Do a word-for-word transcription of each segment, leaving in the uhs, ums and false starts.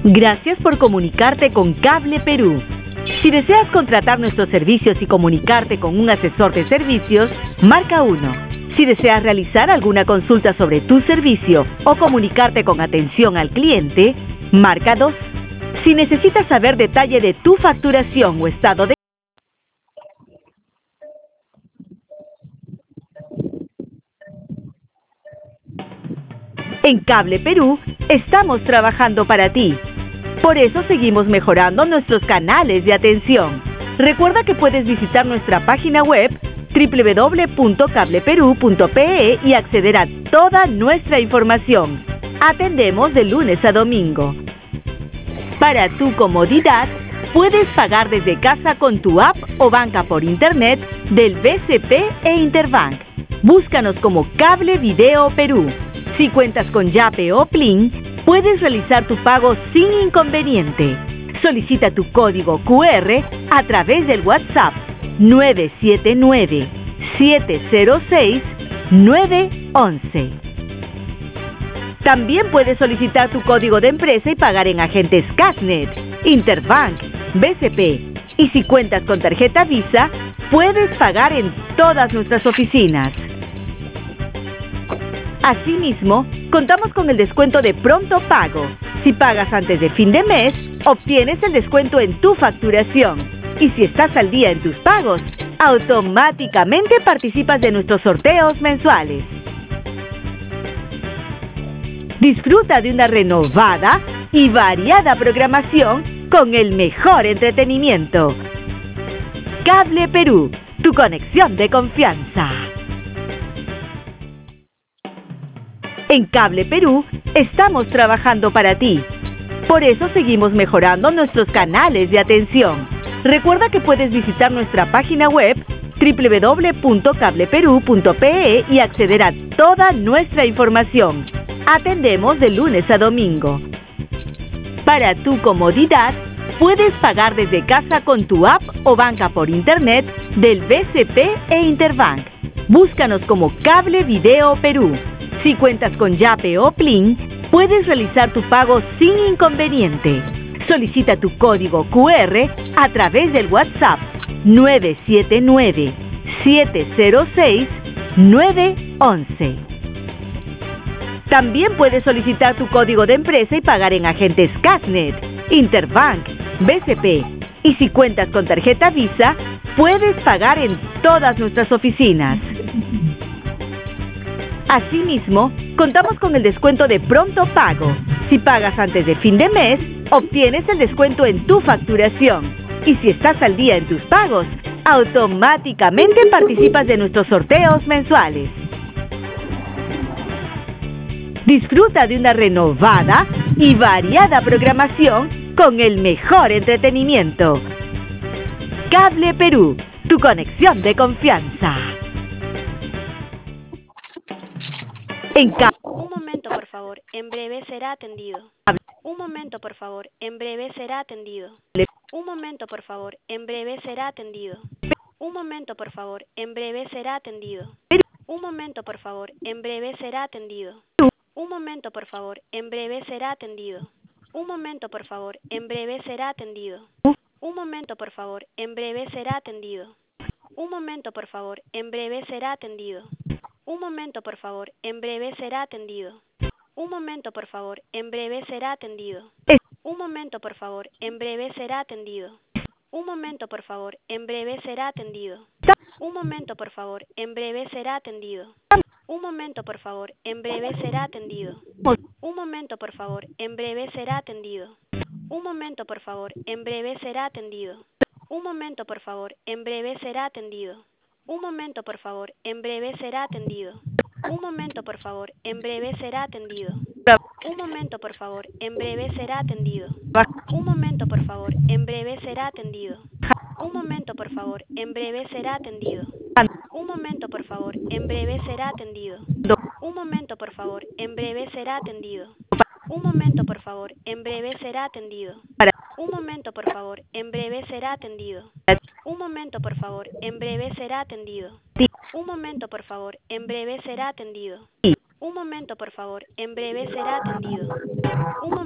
Gracias por comunicarte con Cable Perú. Si deseas contratar nuestros servicios y comunicarte con un asesor de servicios, marca uno. Si deseas realizar alguna consulta sobre tu servicio o comunicarte con atención al cliente, marca dos. Si necesitas saber detalle de tu facturación o estado de... En Cable Perú, estamos trabajando para ti. Por eso seguimos mejorando nuestros canales de atención. Recuerda que puedes visitar nuestra página web doble u doble u doble u punto cable perú punto pe e y acceder a toda nuestra información. Atendemos de lunes a domingo. Para tu comodidad, puedes pagar desde casa con tu app o banca por internet del B C P e Interbank. Búscanos como Cable Video Perú. Si cuentas con Yape o Plin, puedes realizar tu pago sin inconveniente. Solicita tu código cu erre a través del WhatsApp nueve siete nueve, siete cero seis, nueve uno uno. También puedes solicitar tu código de empresa y pagar en agentes Cashnet, Interbank, B C P. Y si cuentas con tarjeta Visa, puedes pagar en todas nuestras oficinas. Asimismo, contamos con el descuento de pronto pago. Si pagas antes de fin de mes, obtienes el descuento en tu facturación. Y si estás al día en tus pagos, automáticamente participas de nuestros sorteos mensuales. Disfruta de una renovada y variada programación con el mejor entretenimiento. Cable Perú, tu conexión de confianza. En Cable Perú, estamos trabajando para ti. Por eso seguimos mejorando nuestros canales de atención. Recuerda que puedes visitar nuestra página web doble u doble u doble u punto cable perú punto pe e y acceder a toda nuestra información. Atendemos de lunes a domingo. Para tu comodidad, puedes pagar desde casa con tu app o banca por internet del B C P e Interbank. Búscanos como Cable Video Perú. Si cuentas con Yape o Plin, puedes realizar tu pago sin inconveniente. Solicita tu código cu erre a través del WhatsApp nueve siete nueve, siete cero seis, nueve uno uno. También puedes solicitar tu código de empresa y pagar en agentes Cashnet, Interbank, B C P. Y si cuentas con tarjeta Visa, puedes pagar en todas nuestras oficinas. Asimismo, contamos con el descuento de pronto pago. Si pagas antes de fin de mes, obtienes el descuento en tu facturación. Y si estás al día en tus pagos, automáticamente participas de nuestros sorteos mensuales. Disfruta de una renovada y variada programación con el mejor entretenimiento. Cable Perú, tu conexión de confianza. En ca- Un momento, por favor. En breve será atendido. Un momento, por favor. En breve será atendido. Un momento, por favor. En breve será atendido. Un momento, por favor. En breve será atendido. Un momento, por favor. En breve será atendido. Un momento, por favor. En breve será atendido. Un momento, por favor. En breve será atendido. Un momento, por favor. En breve será atendido. Un momento, por favor. En breve será atendido. Un momento, por favor. En breve será atendido. Un momento, por favor. En breve será atendido. Un momento, por favor. En breve será atendido. Un momento, por favor. En breve será atendido. Un momento, por favor. En breve será atendido. Un momento, por favor. En breve será atendido. Un momento, por favor. En breve será atendido. Un momento, por favor. En breve será atendido. Un momento, por favor. En breve será atendido. Un momento, por favor. En breve será atendido. Un momento, por favor. En breve será atendido. Un momento, por favor. En breve será atendido. Un momento, por favor. En breve será atendido. Un momento, por favor. En breve será atendido. Un momento, por favor. En breve será atendido. Un momento, por favor. En breve será atendido. Un momento, por favor. En breve será atendido. Un momento, por favor. En breve será atendido. Un momento, por favor. En breve será atendido. Un momento, por favor. En breve será atendido. Un momento, por favor. En breve será atendido. Un momento, por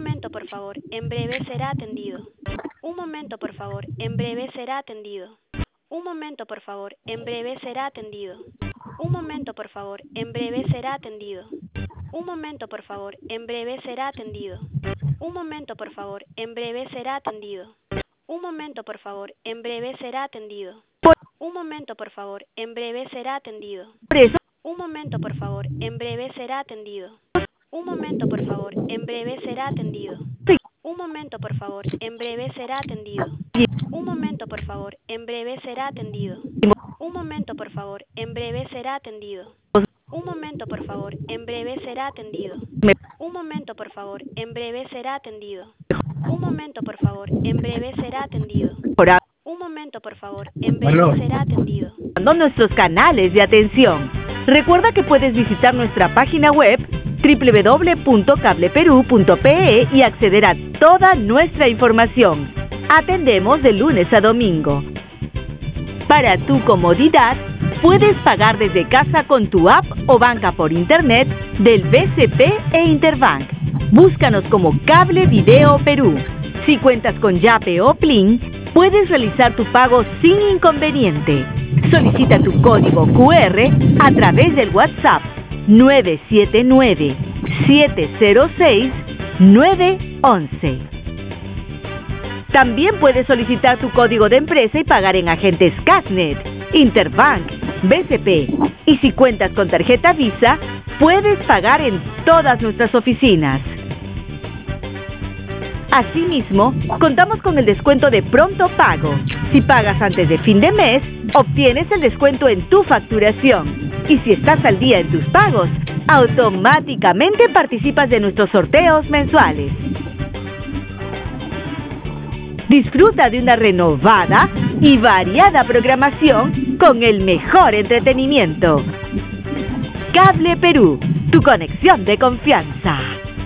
por favor, en breve será atendido. Un momento, por favor, en breve será atendido. Un momento, por favor, en breve será atendido. Un momento, por favor, en breve será atendido. Un momento, por favor, en breve será atendido. Un momento, por favor, en breve será atendido. Un momento, por favor, en breve será atendido. Un momento, por favor, en breve será atendido. Por eso, Un momento, por favor, en breve será atendido. Un momento, por favor, en breve será atendido. Un momento, por favor, en breve será atendido. Un momento, por favor, en breve será atendido. Un momento, por favor, en breve será atendido. Un momento, por favor, en breve será atendido. Un momento, por favor, en breve será atendido. Un momento, por favor, en breve será atendido. Un momento, por favor, en breve será atendido. Nuestros canales de atención. Recuerda que puedes visitar nuestra página web doble u doble u doble u punto cable perú punto pe e y acceder a toda nuestra información. Atendemos de lunes a domingo. Para tu comodidad, puedes pagar desde casa con tu app o banca por internet del B C P e Interbank. Búscanos como Cable Video Perú. Si cuentas con Yape o Plin, puedes realizar tu pago sin inconveniente. Solicita tu código Q R a través del WhatsApp nueve siete nueve, siete cero seis, nueve once. También puedes solicitar tu código de empresa y pagar en agentes Casnet, Interbank, B C P. Y si cuentas con tarjeta Visa, puedes pagar en todas nuestras oficinas. Asimismo, contamos con el descuento de pronto pago. Si pagas antes de fin de mes, obtienes el descuento en tu facturación. Y si estás al día en tus pagos, automáticamente participas de nuestros sorteos mensuales. Disfruta de una renovada y variada programación con el mejor entretenimiento. Cable Perú, tu conexión de confianza.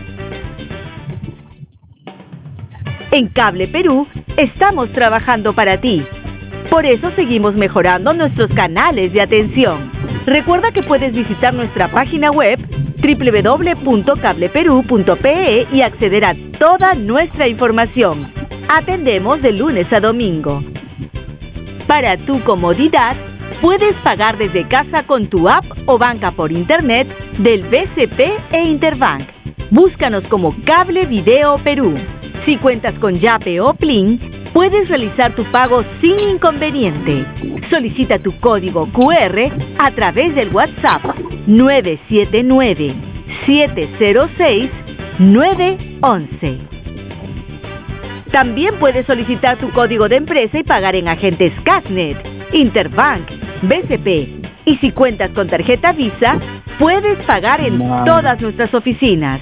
En Cable Perú estamos trabajando para ti. Por eso seguimos mejorando nuestros canales de atención. Recuerda que puedes visitar nuestra página web doble u doble u doble u punto cable perú punto pe e y acceder a toda nuestra información. Atendemos de lunes a domingo. Para tu comodidad, puedes pagar desde casa con tu app o banca por internet del B C P e Interbank. Búscanos como Cable Video Perú. Si cuentas con Yape o Plin, puedes realizar tu pago sin inconveniente. Solicita tu código Q R a través del WhatsApp nueve siete nueve, siete cero seis, nueve once. También puedes solicitar tu código de empresa y pagar en agentes Casnet, Interbank, B C P. Y si cuentas con tarjeta Visa, puedes pagar en todas nuestras oficinas.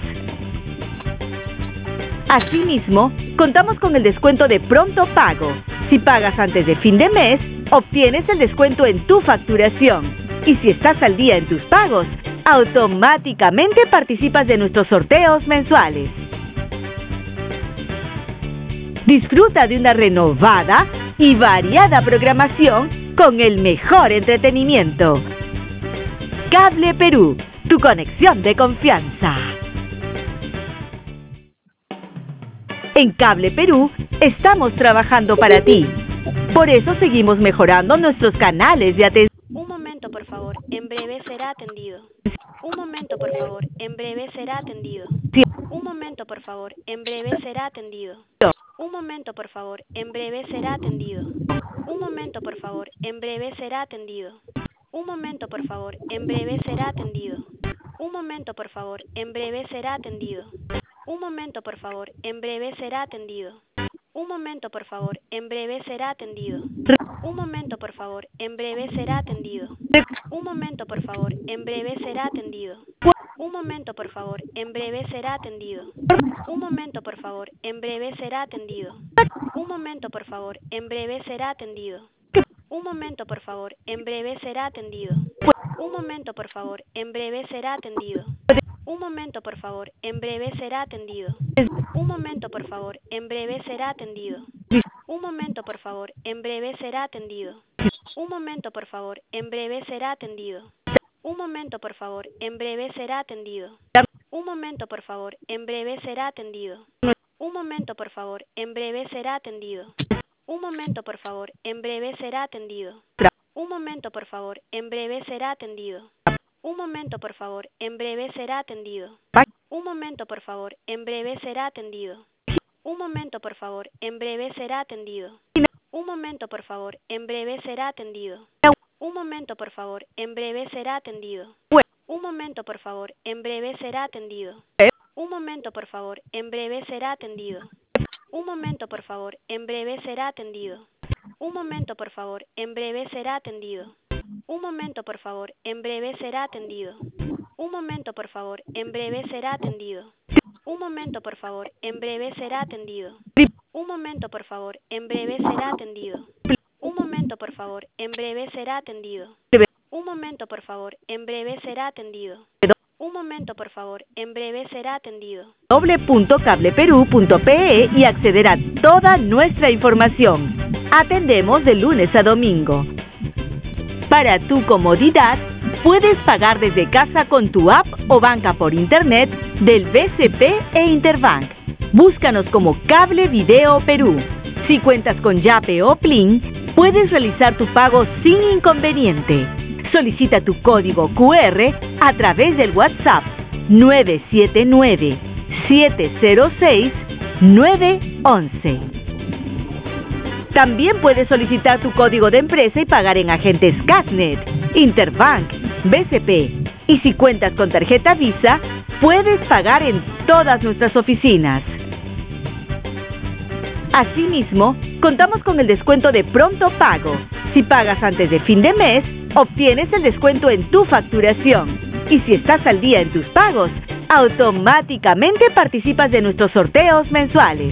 Asimismo, contamos con el descuento de pronto pago. Si pagas antes de fin de mes, obtienes el descuento en tu facturación. Y si estás al día en tus pagos, automáticamente participas de nuestros sorteos mensuales. Disfruta de una renovada y variada programación con el mejor entretenimiento. Cable Perú, tu conexión de confianza. En Cable Perú estamos trabajando para ti. Por eso seguimos mejorando nuestros canales de atención. Un momento, por favor, en breve será atendido. Un momento, por favor, en breve será atendido. Un momento, por favor, en breve será atendido. Un momento, por favor, en breve será atendido. Un momento, por favor, en breve será atendido. Un momento, por favor, en breve será atendido. Un momento, por favor, en breve será atendido. Un momento, por favor, en breve será atendido. Un momento, por favor, en breve será atendido. Un momento, por favor, en breve será atendido. Un momento, por favor, en breve será atendido. Un momento, por favor, en breve será atendido. Un momento, por favor, en breve será atendido. Un momento, por favor, en breve será atendido. Un momento, por favor, en breve será atendido. Un momento, por favor, en breve será atendido. Un momento, por favor, en breve será atendido. Un momento, por favor, en breve será atendido. Un momento, por favor, en breve será atendido. Un momento, por favor, en breve será atendido. Un momento, por favor, en breve será atendido. Un momento, por favor, en breve será atendido. Un momento, por favor. En breve será atendido. Un momento, por favor. En breve será atendido. Un momento, por favor. En breve será atendido. Un momento, por favor. En breve será atendido. Un momento, por favor. En breve será atendido. Un momento, por favor. En breve será atendido. Un momento, por favor. En breve será atendido. Un momento, por favor. En breve será atendido. Un momento, por favor. En breve será atendido. Un momento, por favor. En breve será atendido. Un momento, por favor. En breve será atendido. Un momento, por favor. En breve será atendido. Un momento, por favor. En breve será atendido. Un momento, por favor. En breve será atendido. Un momento, por favor. En breve será atendido. Un momento, por favor. En breve será atendido. Un momento, por favor. En breve será atendido. Un momento, por favor. En breve será atendido. Un momento, por favor. En breve será atendido. doble punto cable perú punto pe y acceder a toda nuestra información. Atendemos de lunes a domingo. Para tu comodidad, puedes pagar desde casa con tu app o banca por internet del B C P e Interbank. Búscanos como Cable Video Perú. Si cuentas con Yape o Plin, puedes realizar tu pago sin inconveniente. Solicita tu código Q R a través del WhatsApp nueve siete nueve, siete cero seis, nueve once. También puedes solicitar tu código de empresa y pagar en agentes Casnet, Interbank, B C P. Y si cuentas con tarjeta Visa, puedes pagar en todas nuestras oficinas. Asimismo, contamos con el descuento de pronto pago. Si pagas antes de fin de mes, obtienes el descuento en tu facturación. Y si estás al día en tus pagos, automáticamente participas de nuestros sorteos mensuales.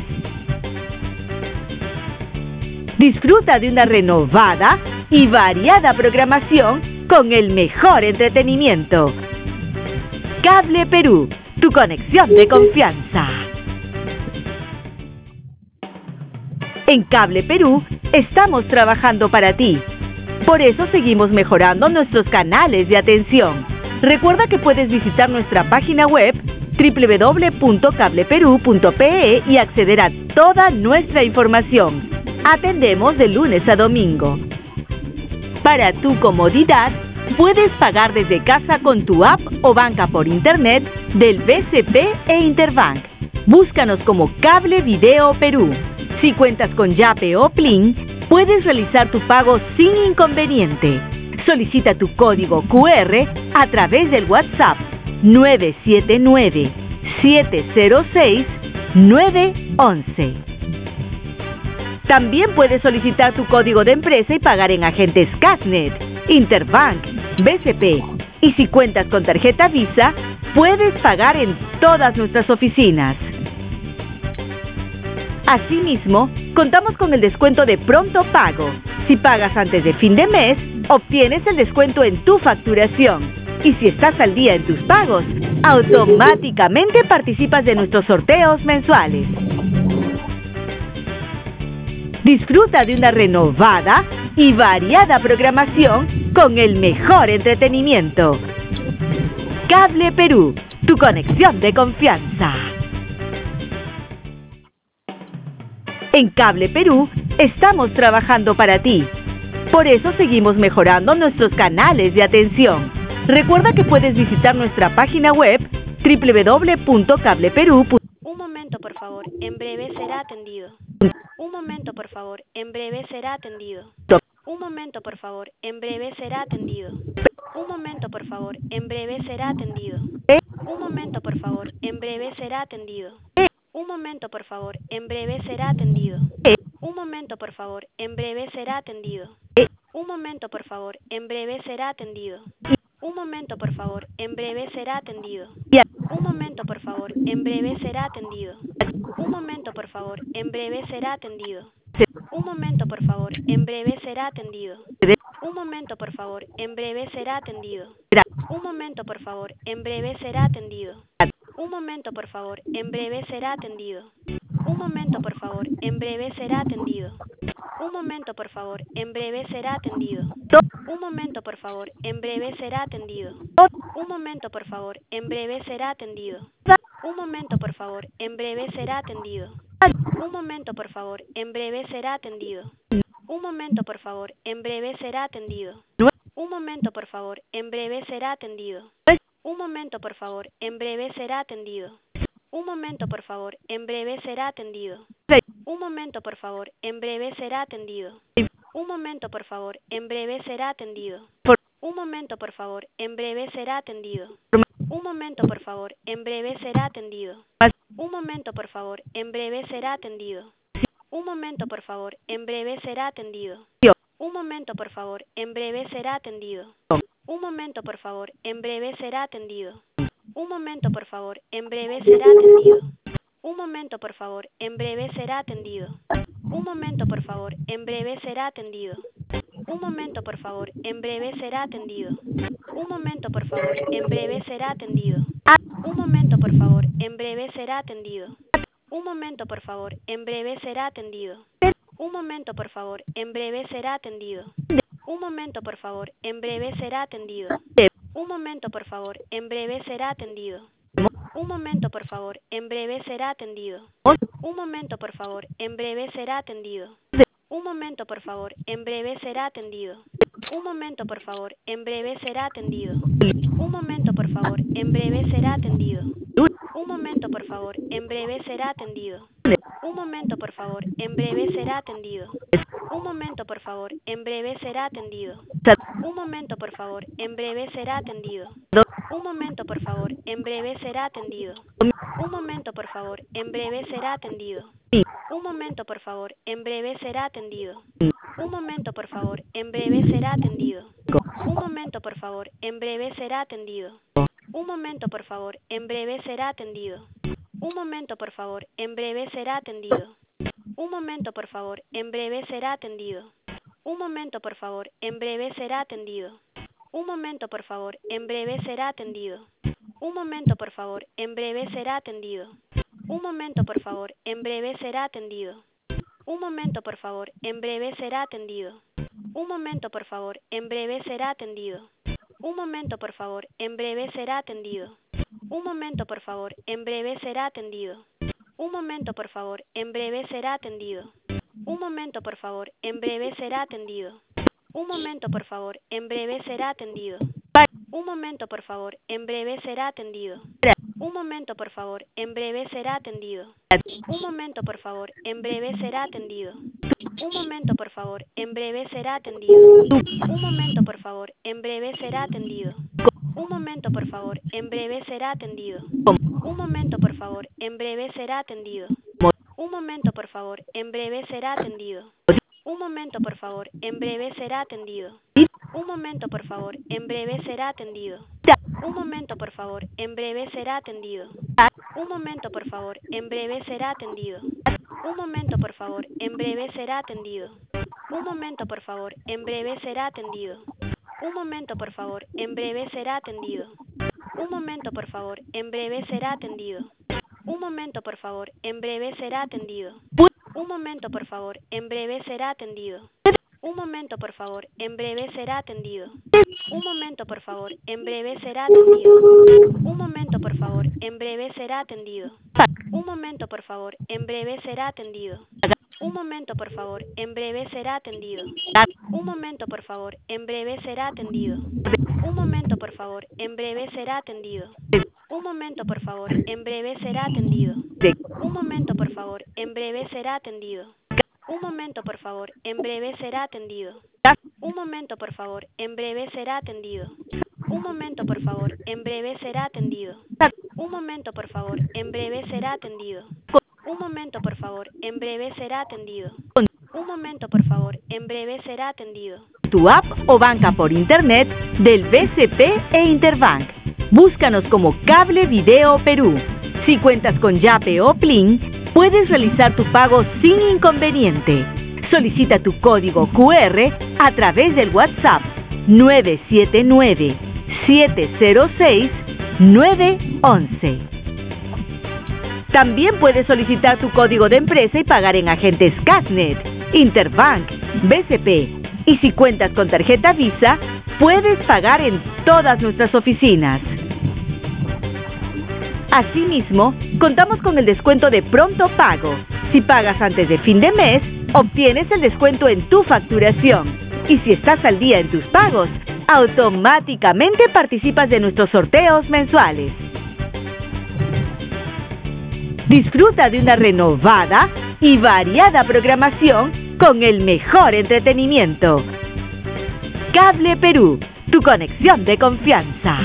Disfruta de una renovada y variada programación con el mejor entretenimiento. Cable Perú, tu conexión de confianza. En Cable Perú estamos trabajando para ti. Por eso seguimos mejorando nuestros canales de atención. Recuerda que puedes visitar nuestra página web doble u doble u doble u punto cable perú punto pe y acceder a toda nuestra información. Atendemos de lunes a domingo. Para tu comodidad, puedes pagar desde casa con tu app o banca por internet del B C P e Interbank. Búscanos como Cable Video Perú. Si cuentas con Yape o Plin, puedes realizar tu pago sin inconveniente. Solicita tu código Q R a través del WhatsApp nueve siete nueve, siete cero seis, nueve once. También puedes solicitar tu código de empresa y pagar en agentes Casnet, Interbank, B C P. Y si cuentas con tarjeta Visa, puedes pagar en todas nuestras oficinas. Asimismo, contamos con el descuento de pronto pago. Si pagas antes de fin de mes, obtienes el descuento en tu facturación. Y si estás al día en tus pagos, automáticamente participas de nuestros sorteos mensuales. Disfruta de una renovada y variada programación con el mejor entretenimiento. Cable Perú, tu conexión de confianza. En Cable Perú estamos trabajando para ti. Por eso seguimos mejorando nuestros canales de atención. Recuerda que puedes visitar nuestra página web doble u doble u doble u punto cable perú punto pe. Un momento, por favor. En breve será atendido. Un momento, por favor. En breve será atendido. Un momento, por favor. En breve será atendido. Un momento, por favor. En breve será atendido. Un momento, por favor. En breve será atendido. Un momento, por favor. En breve será atendido. Un momento, por favor. En breve será atendido. Un momento, por favor. En breve será atendido. Un momento, por favor. En breve será atendido. Un momento, por favor. En breve será atendido. Un momento, por favor. En breve será atendido. Un momento, por favor. En breve será atendido. Un momento, por favor. En breve será atendido. Un momento, por favor. En breve será atendido. Un momento, por favor. En breve será atendido. Un momento, por favor. En breve será atendido. Un momento, por favor. En breve será atendido. Un momento, por favor. En breve será atendido. Un momento, por favor. En breve será atendido. Un momento, por favor. En breve será atendido. Un momento, por favor. En breve será atendido. Un momento, por favor. En breve será atendido. Un momento, por favor. En breve será atendido. Un momento, por favor. En breve será atendido. Un momento, por favor. En breve será atendido. Un momento, por favor. En breve será atendido. Un momento, por favor. En breve será atendido. Un momento, por favor. En breve será atendido. Un momento, por favor. En breve será atendido. Un momento, por favor. En breve será atendido. Un momento, por favor. En breve será atendido. Un momento, por favor. En breve será atendido. Un momento, por favor. En breve será atendido. Un momento, por favor. En breve será atendido. Un momento, por favor. En breve será atendido. Un momento, por favor. En breve será atendido. Un momento, por favor. En breve será atendido. Un momento, por favor. En breve será atendido. Un momento, por favor. En breve será atendido. Un momento, por favor. En breve será atendido. Un momento, por favor. En breve será atendido. Un momento, por favor. En breve será atendido. Un momento, por favor. En breve será atendido. Un momento, por favor. En breve será atendido. Un momento, por favor. En breve será atendido. Un momento, por favor. En breve será atendido. Un momento, por favor. En breve será atendido. Un momento, por favor. En breve será atendido. Un momento, por favor. En breve será atendido. Un momento, por favor. En breve será atendido. Un momento, por favor. En breve será atendido. Un momento, por favor. En breve será atendido. Un momento, por favor. En breve será atendido. Un momento, por favor. En breve será atendido. Un momento, por favor. En breve será atendido. Un momento, por favor. En breve será atendido. Un momento, por favor. En breve será atendido. Un momento, por favor. En breve será atendido. Un momento, por favor. En breve será atendido. Un momento, por favor. En breve será atendido. Un momento, por favor. En breve será atendido. Un momento, por favor. En breve será atendido. Un momento, por favor. En breve será atendido. Un momento, por favor. En breve será atendido. Un momento, por favor. En breve será atendido. Un momento, por favor. En breve será atendido. Un momento, por favor. En breve será atendido. Un momento, por favor. En breve será atendido. Un momento, por favor. En breve será atendido. Un momento, por favor. En breve será atendido. Un momento, por favor. En breve será atendido. Un momento, por favor. En breve será atendido. Un momento, por favor. En breve será atendido. Un momento, por favor. En breve será atendido. Un momento, por favor. En breve será atendido. Un momento, por favor. En breve será atendido. Un momento, por favor. En breve será atendido. Un momento, por favor. En breve será atendido. Un momento, por favor. En breve será atendido. Un momento, por favor. En breve será atendido. Un momento, por favor. En breve será atendido. Un momento, por favor. En breve será atendido. Un momento, por favor. En breve será atendido. Un momento, por favor. En breve será atendido. Un momento, por favor. En breve será atendido. Un momento, por favor. En breve será atendido. Un momento, por favor. En breve será atendido. Un momento, por favor. En breve será atendido. Un momento, por favor. En breve será atendido. Un momento, por favor. En breve será atendido. Un momento, por favor. En breve será atendido. Un momento, por favor. En breve será atendido. Un momento, por favor. En breve será atendido. Un momento, por favor. En breve será atendido. Un momento, por favor. En breve será atendido. Un momento, por favor. En breve será atendido. Un momento, por favor. En breve será atendido. Un momento, por favor. En breve será atendido. Un momento, por favor. En breve será atendido. Un momento, por favor. En breve será atendido. Un momento, por favor. En breve será atendido. Un momento, por favor. En breve será atendido. Un momento, por favor. En breve será atendido. Un momento, por favor. En breve será atendido. Tu app o banca por internet del B C P e Interbank. Búscanos como Cable Video Perú. Si cuentas con Yape o Plin, puedes realizar tu pago sin inconveniente. Solicita tu código Q R a través del WhatsApp nueve siete nueve, siete cero seis, nueve once. También puedes solicitar tu código de empresa y pagar en agentes Cashnet. Interbank, B C P. Y si cuentas con tarjeta Visa, puedes pagar en todas nuestras oficinas. Asimismo, contamos con el descuento de pronto pago. Si pagas antes de fin de mes, obtienes el descuento en tu facturación. Y si estás al día en tus pagos, automáticamente participas de nuestros sorteos mensuales. Disfruta de una renovada y variada programación con el mejor entretenimiento. Cable Perú, tu conexión de confianza.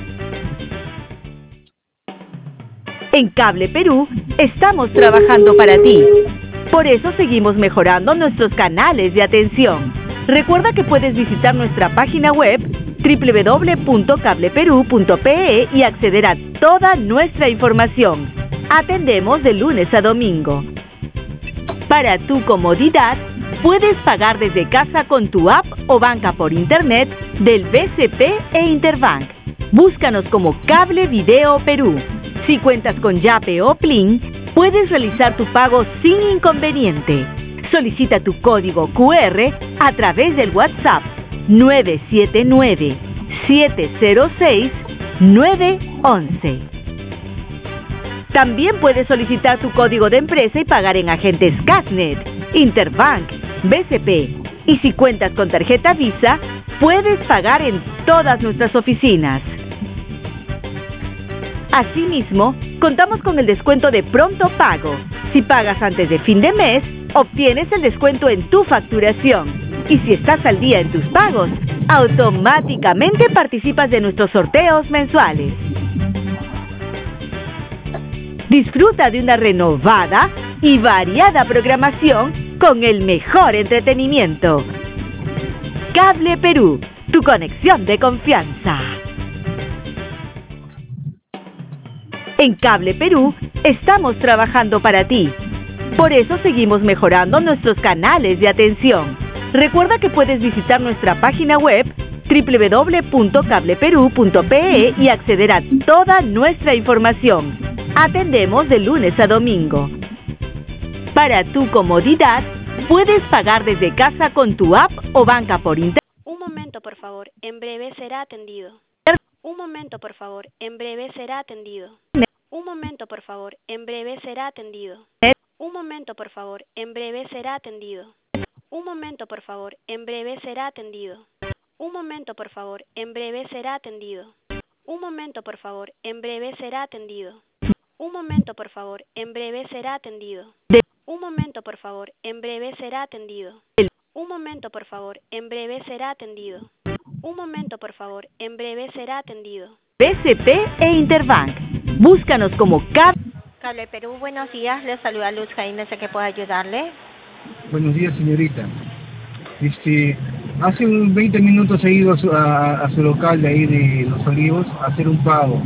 En Cable Perú estamos trabajando para ti. Por eso seguimos mejorando nuestros canales de atención. Recuerda que puedes visitar nuestra página web doble u doble u doble u punto cable perú punto pe e y acceder a toda nuestra información. Atendemos de lunes a domingo. Para tu comodidad, puedes pagar desde casa con tu app o banca por internet del B C P e Interbank. Búscanos como Cable Video Perú. Si cuentas con Yape o Plin, puedes realizar tu pago sin inconveniente. Solicita tu código cu erre a través del WhatsApp nueve siete nueve, siete cero seis, nueve uno uno. También puedes solicitar tu código de empresa y pagar en agentes Casnet, Interbank, B C P. Y si cuentas con tarjeta Visa, puedes pagar en todas nuestras oficinas. Asimismo, contamos con el descuento de pronto pago. Si pagas antes de fin de mes, obtienes el descuento en tu facturación. Y si estás al día en tus pagos, automáticamente participas de nuestros sorteos mensuales. Disfruta de una renovada y variada programación con el mejor entretenimiento. Cable Perú, tu conexión de confianza. En Cable Perú estamos trabajando para ti. Por eso seguimos mejorando nuestros canales de atención. Recuerda que puedes visitar nuestra página web doble u doble u doble u punto cable perú punto pe e y acceder a toda nuestra información. Atendemos de lunes a domingo. Para tu comodidad, puedes pagar desde casa con tu app o banca por internet. Un momento, por favor. En breve será atendido. Un momento, por favor. En breve será atendido. Un momento, por favor. En breve será atendido. Un momento, por favor. En breve será atendido. Un momento, por favor. En breve será atendido. Un momento, por favor. En breve será atendido. Un momento, por favor. En breve será atendido. Un momento, por favor. En breve será atendido. Un momento, por favor. En breve será atendido. Un momento, por favor. En breve será atendido. Un momento, por favor. En breve será atendido. B C P e Interbank. Búscanos como Cap. Cable Perú, buenos días. Les saluda Luz Jaime, sé que puedo ayudarle. Buenos días, señorita. Este, hace un veinte minutos he ido a su, a, a su local de ahí de Los Olivos a hacer un pago.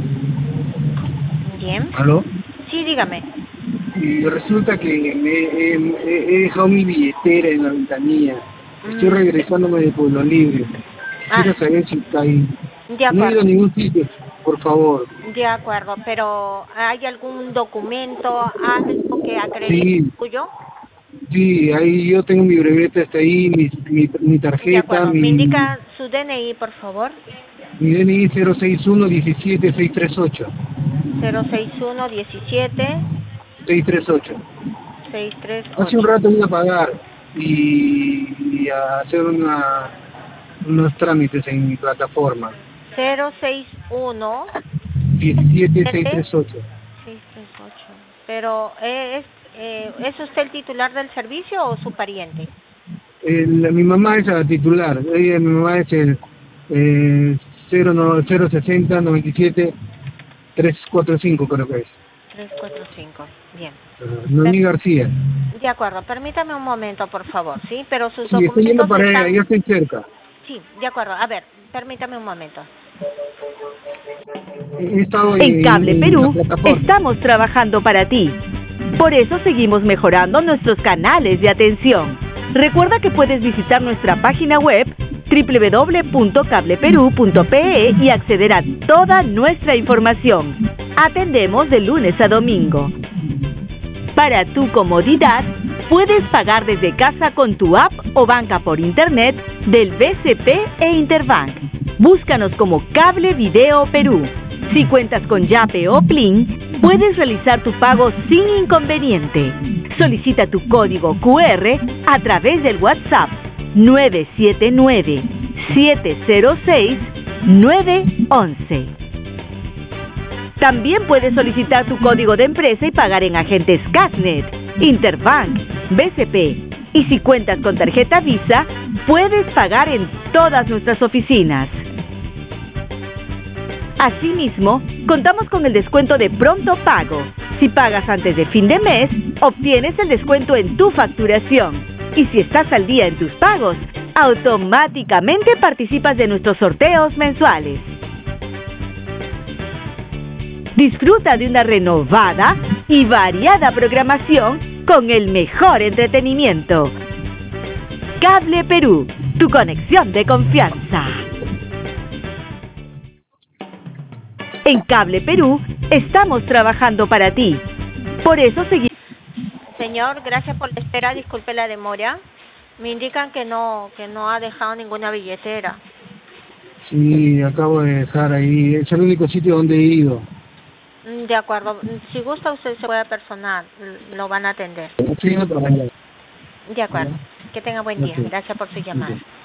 Bien. ¿Aló? Sí, dígame. Y resulta que me he, he, he dejado mi billetera en la ventanilla. Estoy Mm. regresándome de Pueblo Libre. Ah. Quiero saber si está ahí. De No he ido acuerdo. a ningún sitio, por favor. De acuerdo, pero ¿hay algún documento, algo que acredite Sí. tuyo? Sí, ahí yo tengo mi brevete, está ahí, mi, mi, mi De tarjeta, acuerdo. mi, ¿Me indica su D N I, por favor? mi D N I cero seis uno diecisiete seiscientos treinta y ocho. cero seis uno diecisiete seiscientos treinta y ocho. seiscientos treinta y ocho. Hace un rato vine a pagar y, y a hacer una, unos trámites en mi plataforma. cero seis uno diecisiete seiscientos treinta y ocho. seiscientos treinta y ocho. Pero ¿es, eh, ¿es usted el titular del servicio o su pariente? El, mi mamá es la titular, ella, mi mamá es el eh, cero sesenta noventa y siete trescientos cuarenta y cinco, creo que es. trescientos cuarenta y cinco. Bien. Uh, Noemí García. De acuerdo, permítame un momento, por favor, ¿sí? Pero sus Sí, estoy yendo documentos para están... allá, ya estoy cerca. Sí, de acuerdo. A ver, permítame un momento. He estado En Cable en Perú la plataforma. estamos trabajando para ti. Por eso seguimos mejorando nuestros canales de atención. Recuerda que puedes visitar nuestra página web doble u doble u doble u punto cable perú punto pe e y acceder a toda nuestra información. Atendemos de lunes a domingo. Para tu comodidad, puedes pagar desde casa con tu app o banca por internet del B C P e Interbank. Búscanos como Cable Video Perú. Si cuentas con Yape o Plin, puedes realizar tu pago sin inconveniente. Solicita tu código Q R a través del WhatsApp nueve siete nueve, siete cero seis, nueve once. También puedes solicitar tu código de empresa y pagar en agentes Casnet, Interbank, B C P. Y si cuentas con tarjeta Visa, puedes pagar en todas nuestras oficinas. Asimismo, contamos con el descuento de pronto pago. Si pagas antes de fin de mes, obtienes el descuento en tu facturación. Y si estás al día en tus pagos, automáticamente participas de nuestros sorteos mensuales. Disfruta de una renovada y variada programación con el mejor entretenimiento. Cable Perú, tu conexión de confianza. En Cable Perú estamos trabajando para ti. Por eso seguimos. Señor, gracias por la espera, disculpe la demora. Me indican que no que no ha dejado ninguna billetera. Sí, acabo de dejar ahí. Es el único sitio donde he ido. De acuerdo. Si gusta, usted se puede personal. Lo van a atender. Sí, no, pero mañana. De acuerdo. Que tenga buen día. Gracias por su llamada.